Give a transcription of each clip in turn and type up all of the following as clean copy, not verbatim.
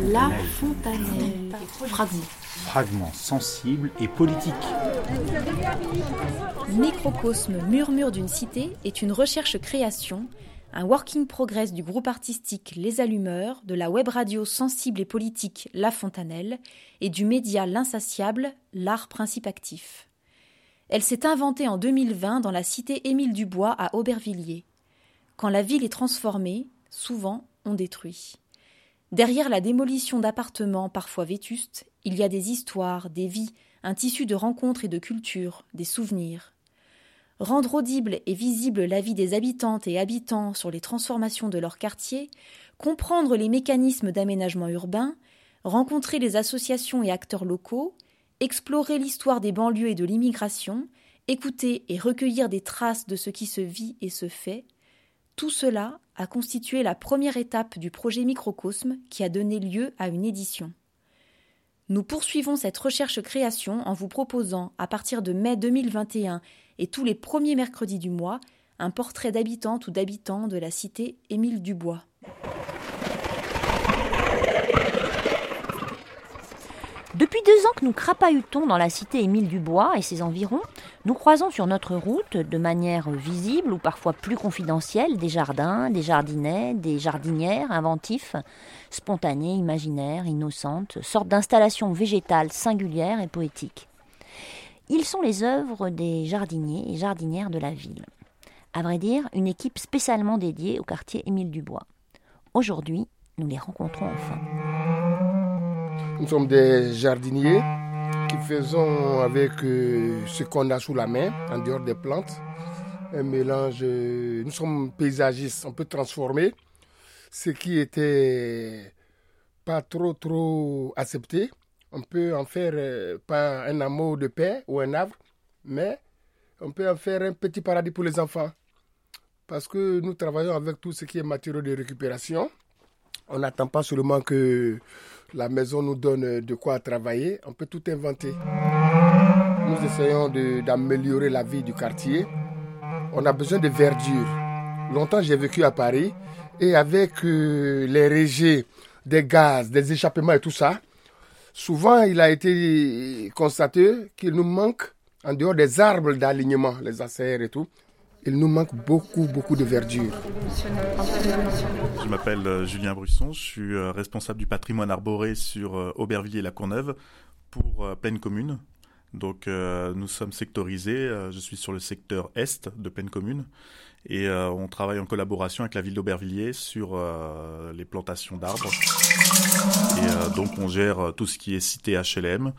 La Fontanelle. Fragments sensibles et politiques. Microcosme Murmure d'une cité est une recherche-création, un working progress du groupe artistique Les Allumeurs, de la web radio sensible et politique La Fontanelle et du média L'Insatiable, l'art principe actif. Elle s'est inventée en 2020 dans la cité Émile Dubois à Aubervilliers. Quand la ville est transformée, souvent on détruit. Derrière la démolition d'appartements parfois vétustes, il y a des histoires, des vies, un tissu de rencontres et de cultures, des souvenirs. Rendre audible et visible l'avis des habitantes et habitants sur les transformations de leur quartier, comprendre les mécanismes d'aménagement urbain, rencontrer les associations et acteurs locaux, explorer l'histoire des banlieues et de l'immigration, écouter et recueillir des traces de ce qui se vit et se fait, tout cela a constitué la première étape du projet Microcosme qui a donné lieu à une édition. Nous poursuivons cette recherche-création en vous proposant, à partir de mai 2021 et tous les premiers mercredis du mois, un portrait d'habitante ou d'habitant de la cité Émile Dubois. Depuis 2 ans que nous crapahutons dans la cité Émile Dubois et ses environs, nous croisons sur notre route, de manière visible ou parfois plus confidentielle, des jardins, des jardinets, des jardinières inventifs, spontanés, imaginaires, innocentes, sortes d'installations végétales singulières et poétiques. Ils sont les œuvres des jardiniers et jardinières de la ville. À vrai dire, une équipe spécialement dédiée au quartier Émile Dubois. Aujourd'hui, nous les rencontrons enfin. Nous sommes des jardiniers qui faisons avec ce qu'on a sous la main, en dehors des plantes, un mélange. Nous sommes paysagistes, on peut transformer ce qui était pas trop accepté. On peut en faire pas un amour de paix ou un arbre, mais on peut en faire un petit paradis pour les enfants. Parce que nous travaillons avec tout ce qui est matériaux de récupération. On n'attend pas seulement que la maison nous donne de quoi travailler, on peut tout inventer. Nous essayons d'améliorer la vie du quartier. On a besoin de verdure. Longtemps, j'ai vécu à Paris et avec les rejets des gaz, des échappements et tout ça, souvent il a été constaté qu'il nous manque, en dehors des arbres d'alignement, les acères et tout, il nous manque beaucoup de verdure. Je m'appelle Julien Brusson, je suis responsable du patrimoine arboré sur Aubervilliers-la-Courneuve pour Plaine Commune. Donc nous sommes sectorisés, je suis sur le secteur Est de Plaine Commune et on travaille en collaboration avec la ville d'Aubervilliers sur les plantations d'arbres. Et donc on gère tout ce qui est cité HLM,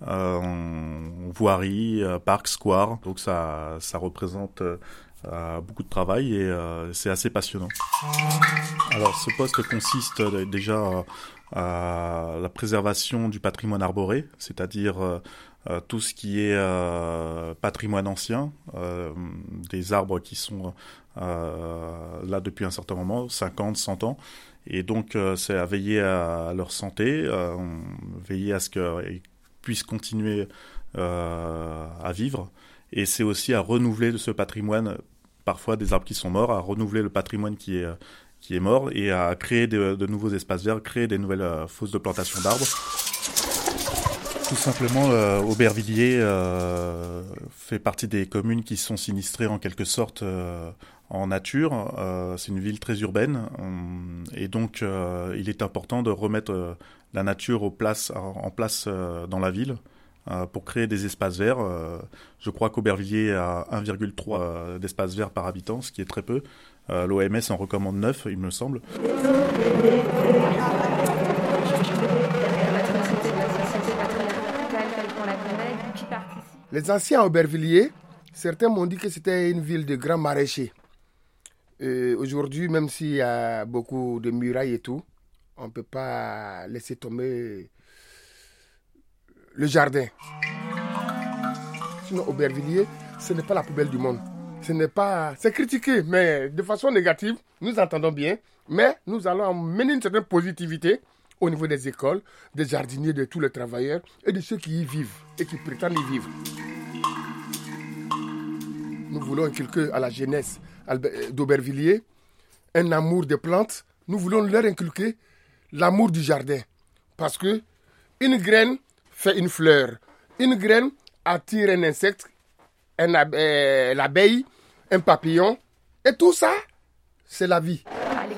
voirie, parc, square. Donc ça représente beaucoup de travail et c'est assez passionnant. Alors ce poste consiste déjà à la préservation du patrimoine arboré, c'est-à-dire tout ce qui est patrimoine ancien, des arbres qui sont là depuis un certain moment, 50, 100 ans. Et donc c'est à veiller à leur santé, veiller à ce qu'ils puissent continuer à vivre. Et c'est aussi à renouveler de ce patrimoine, parfois des arbres qui sont morts, à renouveler le patrimoine qui est mort et à créer de nouveaux espaces verts, créer des nouvelles fosses de plantation d'arbres. Tout simplement, Aubervilliers fait partie des communes qui sont sinistrées en quelque sorte en nature. C'est une ville très urbaine et donc il est important de remettre la nature en place dans la ville. Pour créer des espaces verts. Je crois qu'Aubervilliers a 1,3 d'espaces verts par habitant, ce qui est très peu. L'OMS en recommande 9, il me semble. Les anciens Aubervilliers, certains m'ont dit que c'était une ville de grands maraîchers. Aujourd'hui, même s'il y a beaucoup de murailles et tout, on ne peut pas laisser tomber le jardin. Sinon, Aubervilliers, ce n'est pas la poubelle du monde. C'est critiqué, mais de façon négative, nous entendons bien, mais nous allons mener une certaine positivité au niveau des écoles, des jardiniers, de tous les travailleurs et de ceux qui y vivent et qui prétendent y vivre. Nous voulons inculquer à la jeunesse d'Aubervilliers un amour des plantes. Nous voulons leur inculquer l'amour du jardin. Parce que une graine fait une fleur. Une graine attire un insecte, l'abeille, un papillon. Et tout ça, c'est la vie.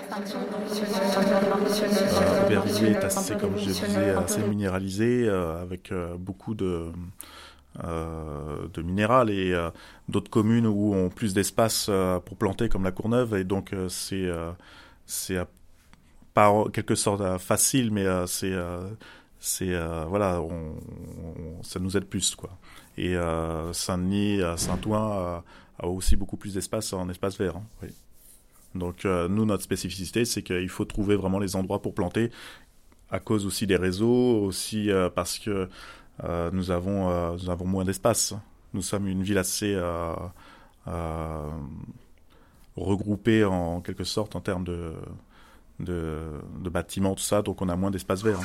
Aubervilliers est assez, comme je disais, assez minéralisé, avec beaucoup de minéral et d'autres communes où ont plus d'espace pour planter comme la Courneuve, et donc c'est pas en quelque sorte facile, mais voilà, ça nous aide plus, quoi. Et Saint-Denis, Saint-Ouen a aussi beaucoup plus d'espace en espace vert, hein, oui. Donc nous, notre spécificité, c'est qu'il faut trouver vraiment les endroits pour planter, à cause aussi des réseaux, aussi parce que nous avons moins d'espace. Nous sommes une ville assez regroupée en quelque sorte en termes de bâtiments, tout ça, donc on a moins d'espace vert.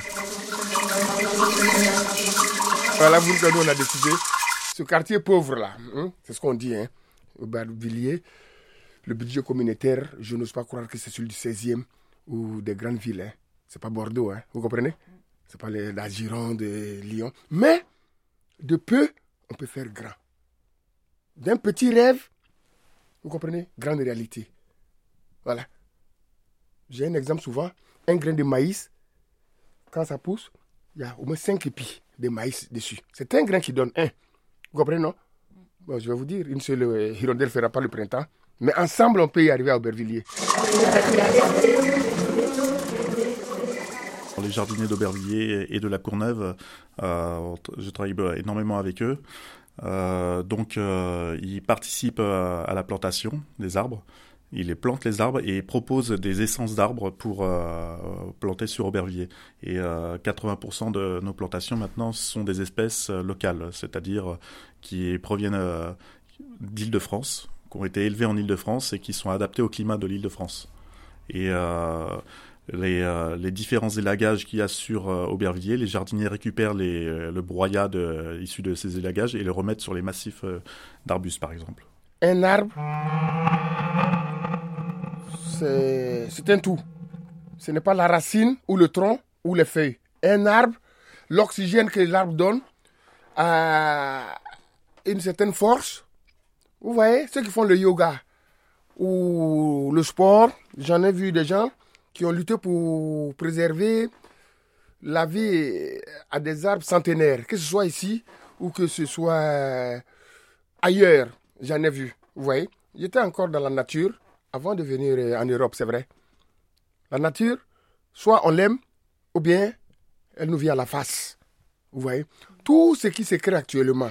Voilà, nous, on a décidé, ce quartier pauvre-là, c'est ce qu'on dit, Aubervilliers, le budget communautaire, je n'ose pas croire que c'est celui du 16e ou des grandes villes. C'est pas Bordeaux, vous comprenez? C'est pas la Gironde, Lyon. Mais, de peu, on peut faire grand. D'un petit rêve, vous comprenez? Grande réalité. Voilà. J'ai un exemple souvent. Un grain de maïs, quand ça pousse, il y a au moins 5 épis de maïs dessus. C'est un grain qui donne un. Vous comprenez, non? Bon, je vais vous dire, une seule hirondelle ne fera pas le printemps. Mais ensemble, on peut y arriver à Aubervilliers. Les jardiniers d'Aubervilliers et de la Courneuve, je travaille énormément avec eux. Donc, ils participent à la plantation des arbres. Ils plantent les arbres et proposent des essences d'arbres pour planter sur Aubervilliers. Et 80% de nos plantations maintenant sont des espèces locales, c'est-à-dire qui proviennent d'Île-de-France, qui ont été élevées en Île-de-France et qui sont adaptées au climat de l'Île-de-France. Et les différents élagages qu'il y a sur Aubervilliers, les jardiniers récupèrent le broyat issu de ces élagages et le remettent sur les massifs d'arbustes, par exemple. Un arbre, c'est un tout. Ce n'est pas la racine ou le tronc ou les feuilles. Un arbre, l'oxygène que l'arbre donne a une certaine force. Vous voyez, ceux qui font le yoga ou le sport, j'en ai vu des gens qui ont lutté pour préserver la vie à des arbres centenaires, que ce soit ici ou que ce soit ailleurs. J'en ai vu, vous voyez. J'étais encore dans la nature avant de venir en Europe, c'est vrai. La nature, soit on l'aime, ou bien elle nous vient à la face. Vous voyez. Tout ce qui se crée actuellement,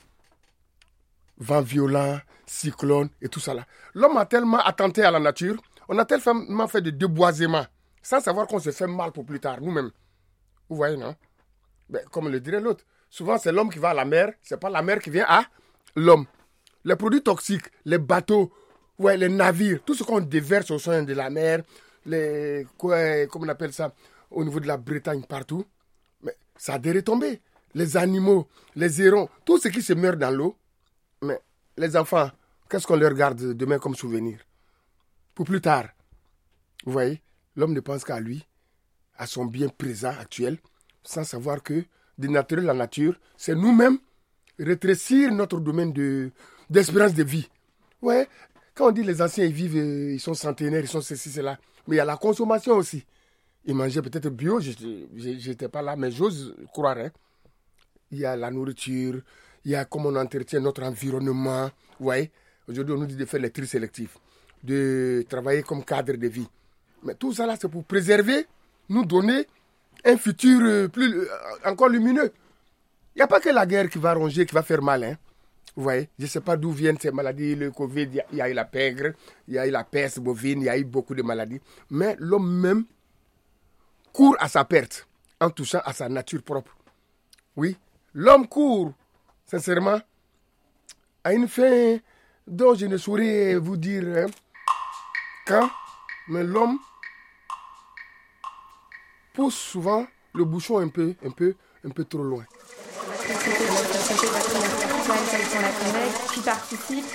vent violent, cyclone et tout ça là. L'homme a tellement attenté à la nature, on a tellement fait de déboisement, sans savoir qu'on se fait mal pour plus tard, nous-mêmes. Vous voyez, non? Ben, comme le dirait l'autre, souvent c'est l'homme qui va à la mer, c'est pas la mer qui vient à l'homme. Les produits toxiques, les bateaux, ouais, les navires, tout ce qu'on déverse au sein de la mer, comment on appelle ça, au niveau de la Bretagne, partout, mais ça a des retombées. Les animaux, les hérons, tout ce qui se meurt dans l'eau, mais les enfants, qu'est-ce qu'on leur garde demain comme souvenir? Pour plus tard. Vous voyez, l'homme ne pense qu'à lui, à son bien présent actuel, sans savoir que dénaturer la nature, c'est nous-mêmes rétrécir notre domaine d'espérance de vie. Ouais, quand on dit les anciens ils vivent, ils sont centenaires, ils sont ceci, cela, mais il y a la consommation aussi. Ils mangeaient peut-être bio, j'étais pas là, mais j'ose croire. Il y a la nourriture, il y a comment on entretient notre environnement. Vous voyez, aujourd'hui on nous dit de faire les tri sélectifs, de travailler comme cadre de vie. Mais tout ça là, c'est pour préserver, nous donner un futur encore lumineux. Il n'y a pas que la guerre qui va ronger, qui va faire mal. Vous voyez, je ne sais pas d'où viennent ces maladies, le Covid, il y a eu la pègre, il y a eu la peste bovine, il y a eu beaucoup de maladies. Mais l'homme même court à sa perte en touchant à sa nature propre. Oui, l'homme court, sincèrement, à une fin dont je ne saurais vous dire quand, mais l'homme pousse souvent le bouchon un peu trop loin. Qui participe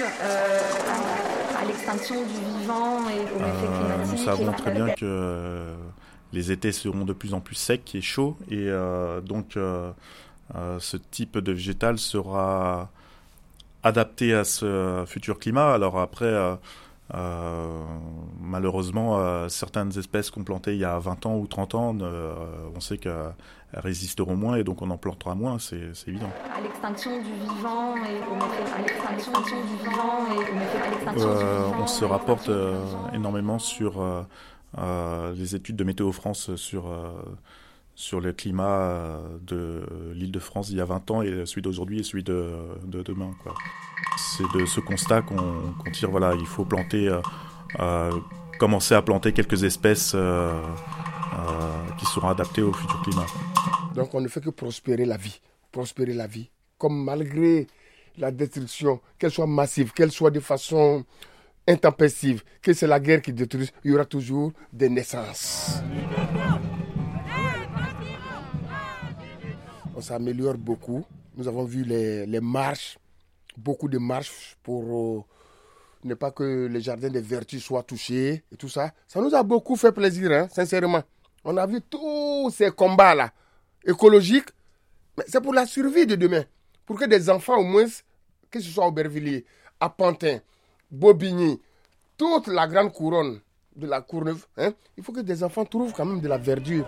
à l'extinction du vivant et au effet climatique. Nous savons très bien que les étés seront de plus en plus secs et chauds, et donc ce type de végétal sera adapté à ce futur climat. Alors après, malheureusement, certaines espèces qu'on plantait il y a 20 ans ou 30 ans, on sait qu'elles résisteront moins et donc on en plantera moins, c'est évident. À l'extinction du vivant et à l'extinction du vivant et à l'extinction du vivant. On se rapporte énormément sur les études de Météo France sur le climat de l'Île-de-France il y a 20 ans et celui d'aujourd'hui et celui de demain, quoi. C'est de ce constat qu'on tire, voilà, il faut planter, commencer à planter quelques espèces qui seront adaptées au futur climat. Donc on ne fait que prospérer la vie, comme malgré la destruction, qu'elle soit massive, qu'elle soit de façon intempestive, que c'est la guerre qui détruit, il y aura toujours des naissances. On s'améliore beaucoup. Nous avons vu les marches, beaucoup de marches pour ne pas que les jardins des vertus soient touchés et tout ça. Ça nous a beaucoup fait plaisir, hein, sincèrement. On a vu tous ces combats-là écologiques, mais c'est pour la survie de demain. Pour que des enfants, au moins, que ce soit à Aubervilliers, à Pantin, Bobigny, toute la grande couronne de la Courneuve, hein, il faut que des enfants trouvent quand même de la verdure.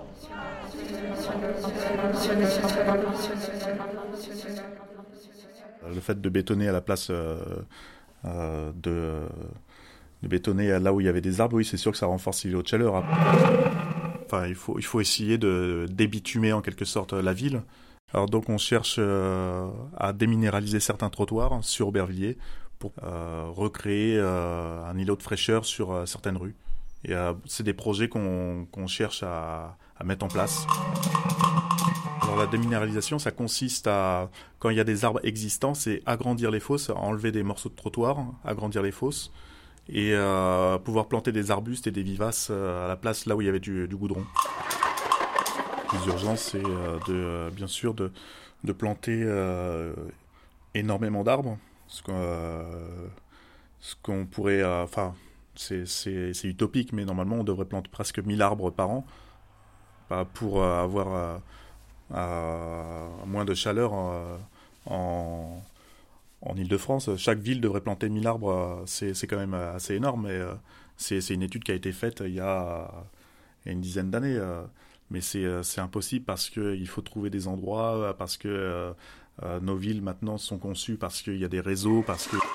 Le fait de bétonner à la place de bétonner là où il y avait des arbres, oui, c'est sûr que ça renforce l'îlot de chaleur. Enfin, il faut essayer de débitumer en quelque sorte la ville. Alors donc on cherche à déminéraliser certains trottoirs sur Aubervilliers pour recréer un îlot de fraîcheur sur certaines rues. Et c'est des projets qu'on cherche à mettre en place. Alors la déminéralisation, ça consiste à, quand il y a des arbres existants, c'est agrandir les fosses, enlever des morceaux de trottoir, agrandir les fosses, et pouvoir planter des arbustes et des vivaces à la place là où il y avait du goudron. Les urgences, c'est bien sûr de planter énormément d'arbres, ce qu'on pourrait... c'est utopique, mais normalement on devrait planter presque 1000 arbres par an pour avoir moins de chaleur en Île-de-France. Chaque ville devrait planter 1000 arbres, c'est quand même assez énorme, mais c'est une étude qui a été faite il y a une dizaine d'années. Mais c'est impossible parce qu'il faut trouver des endroits, parce que nos villes maintenant sont conçues parce qu'il y a des réseaux, parce que...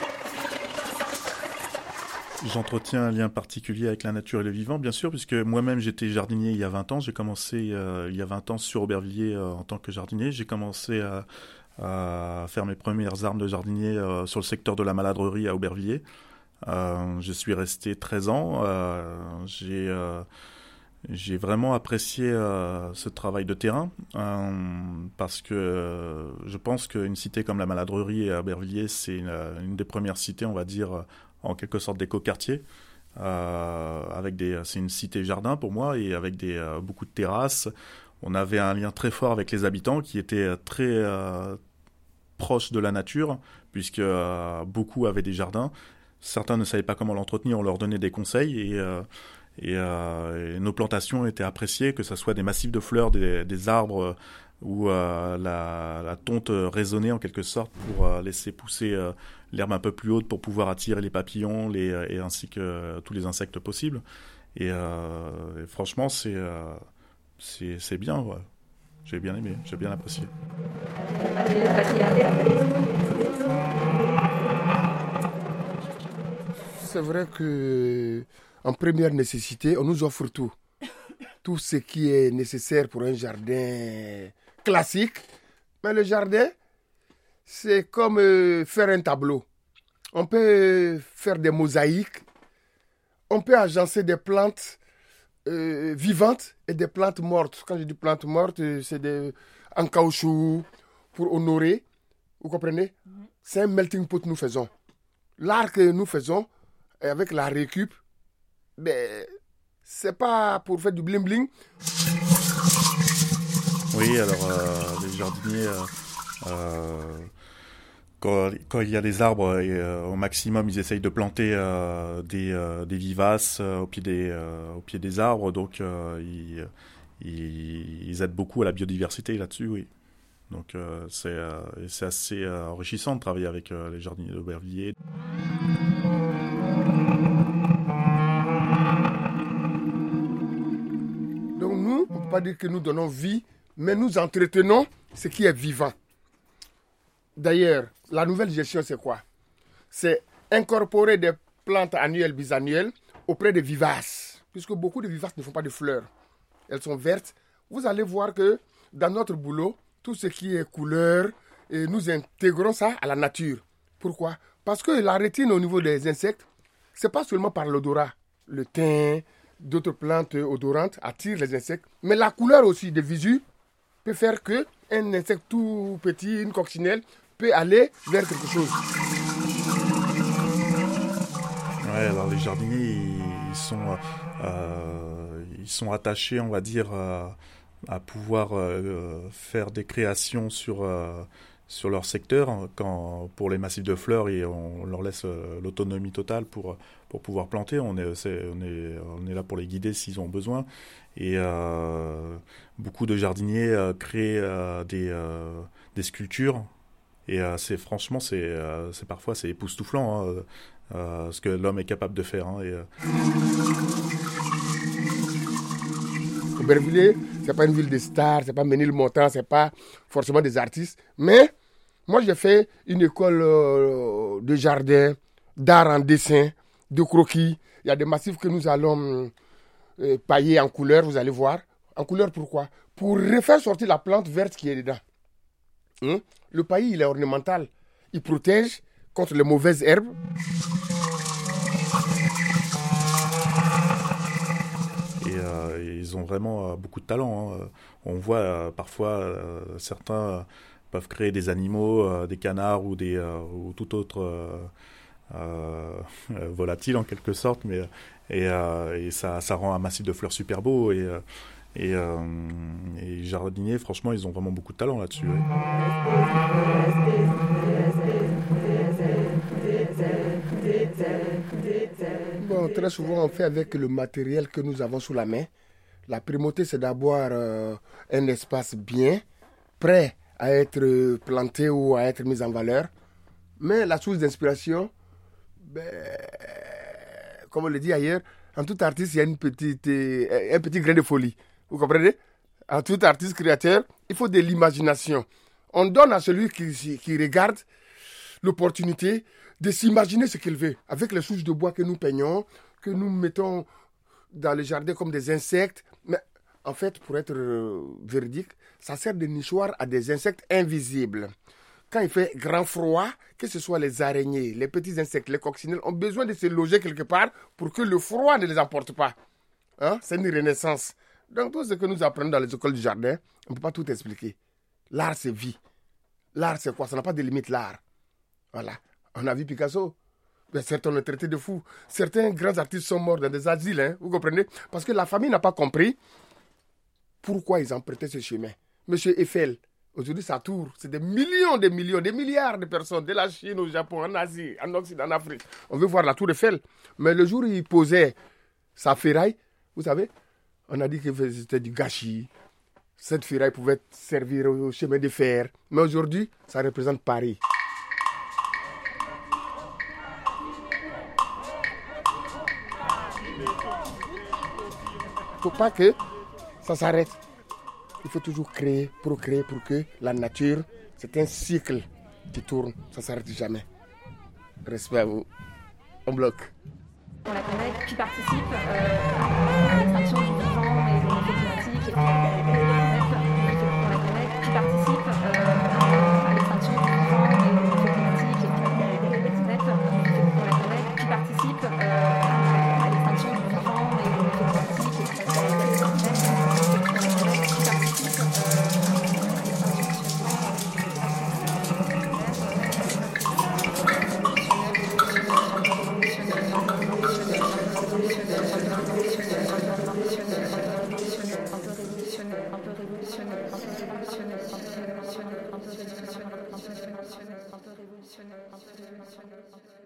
J'entretiens un lien particulier avec la nature et le vivant, bien sûr, puisque moi-même j'étais jardinier il y a 20 ans. J'ai commencé il y a 20 ans sur Aubervilliers en tant que jardinier. J'ai commencé à faire mes premières armes de jardinier sur le secteur de la maladrerie à Aubervilliers. Je suis resté 13 ans. J'ai vraiment apprécié ce travail de terrain parce que je pense qu'une cité comme la maladrerie à Aubervilliers, c'est une des premières cités, on va dire, en quelque sorte d'éco-quartier. C'est une cité-jardin pour moi et avec beaucoup de terrasses. On avait un lien très fort avec les habitants qui étaient très proches de la nature puisque beaucoup avaient des jardins. Certains ne savaient pas comment l'entretenir, on leur donnait des conseils et nos plantations étaient appréciées, que ce soit des massifs de fleurs, des arbres ou la tonte résonnait en quelque sorte pour laisser pousser l'herbe un peu plus haute pour pouvoir attirer les papillons et ainsi que tous les insectes possibles. Et franchement, c'est bien. Ouais. J'ai bien aimé, j'ai bien apprécié. C'est vrai que en première nécessité, on nous offre tout. Tout ce qui est nécessaire pour un jardin classique. Mais le jardin, c'est comme faire un tableau. On peut faire des mosaïques. On peut agencer des plantes vivantes et des plantes mortes. Quand je dis plantes mortes, c'est en caoutchouc pour honorer. Vous comprenez? C'est un melting pot que nous faisons. L'art que nous faisons, avec la récup, ben, c'est pas pour faire du bling-bling. Oui, alors les jardiniers quand il y a des arbres, au maximum, ils essayent de planter des vivaces au pied des arbres. Donc, ils aident beaucoup à la biodiversité là-dessus, oui. Donc, c'est assez enrichissant de travailler avec les jardiniers d'Aubervilliers. Donc, nous, on ne peut pas dire que nous donnons vie, mais nous entretenons ce qui est vivant. D'ailleurs, la nouvelle gestion, c'est quoi? C'est incorporer des plantes annuelles, bisannuelles auprès des vivaces. Puisque beaucoup de vivaces ne font pas de fleurs. Elles sont vertes. Vous allez voir que dans notre boulot, tout ce qui est couleur, et nous intégrons ça à la nature. Pourquoi? Parce que la rétine au niveau des insectes, ce n'est pas seulement par l'odorat. Le thym, d'autres plantes odorantes attirent les insectes. Mais la couleur aussi des visus peut faire qu'un insecte tout petit, une coccinelle, peut aller vers quelque chose. Ouais, alors les jardiniers, ils sont attachés, on va dire, à pouvoir faire des créations sur leur secteur. Pour les massifs de fleurs, et on leur laisse l'autonomie totale pour pouvoir planter. On est là pour les guider s'ils ont besoin. Et beaucoup de jardiniers créent des sculptures. Et franchement, parfois c'est époustouflant, ce que l'homme est capable de faire. Aubervilliers, ce n'est pas une ville de stars, ce n'est pas Ménilmontant, ce n'est pas forcément des artistes. Mais moi, j'ai fait une école de jardin, d'art en dessin, de croquis. Il y a des massifs que nous allons pailler en couleur, vous allez voir. En couleur, pourquoi? Pour refaire sortir la plante verte qui est dedans. Le paillis, il est ornemental. Il protège contre les mauvaises herbes. Et ils ont vraiment beaucoup de talent. On voit parfois certains peuvent créer des animaux, des canards ou tout autre volatile en quelque sorte, et ça rend un massif de fleurs super beau. Et les jardiniers, franchement, ils ont vraiment beaucoup de talent là-dessus. Ouais. Bon, très souvent, on fait avec le matériel que nous avons sous la main. La primauté, c'est d'avoir un espace bien, prêt à être planté ou à être mis en valeur. Mais la source d'inspiration, comme on le dit ailleurs, en tout artiste, il y a un petit grain de folie. Vous comprenez? En tout artiste créateur, il faut de l'imagination. On donne à celui qui regarde l'opportunité de s'imaginer ce qu'il veut. Avec les souches de bois que nous peignons, que nous mettons dans le jardin comme des insectes. Mais en fait, pour être véridique, ça sert de nichoir à des insectes invisibles. Quand il fait grand froid, que ce soit les araignées, les petits insectes, les coccinelles, ont besoin de se loger quelque part pour que le froid ne les emporte pas. C'est une renaissance. Donc tout ce que nous apprenons dans les écoles du jardin, on ne peut pas tout expliquer. L'art, c'est vie. L'art, c'est quoi? Ça n'a pas de limite, l'art. Voilà. On a vu Picasso. Mais certains l'ont traité de fou. Certains grands artistes sont morts dans des asiles, vous comprenez? Parce que la famille n'a pas compris pourquoi ils empruntaient ce chemin. Monsieur Eiffel, aujourd'hui, sa tour, c'est des millions, des milliards de personnes, de la Chine au Japon, en Asie, en Occident, en Afrique. On veut voir la tour Eiffel. Mais le jour où il posait sa ferraille, vous savez, on a dit que c'était du gâchis. Cette ferraille pouvait servir au chemin de fer. Mais aujourd'hui, ça représente Paris. Il ne faut pas que ça s'arrête. Il faut toujours créer, procréer pour que la nature, c'est un cycle qui tourne. Ça ne s'arrête jamais. Respect à vous. On bloque. On la connaît, qui participe à l'extinction du vivant et des effets climatiques. On la connaît, qui participe à l'extinction du vivant et des effets climatiques. On la connaît, qui participe à l'extinction du vivant et des effets climatiques. Un peu révolutionnaire. traditionnelle.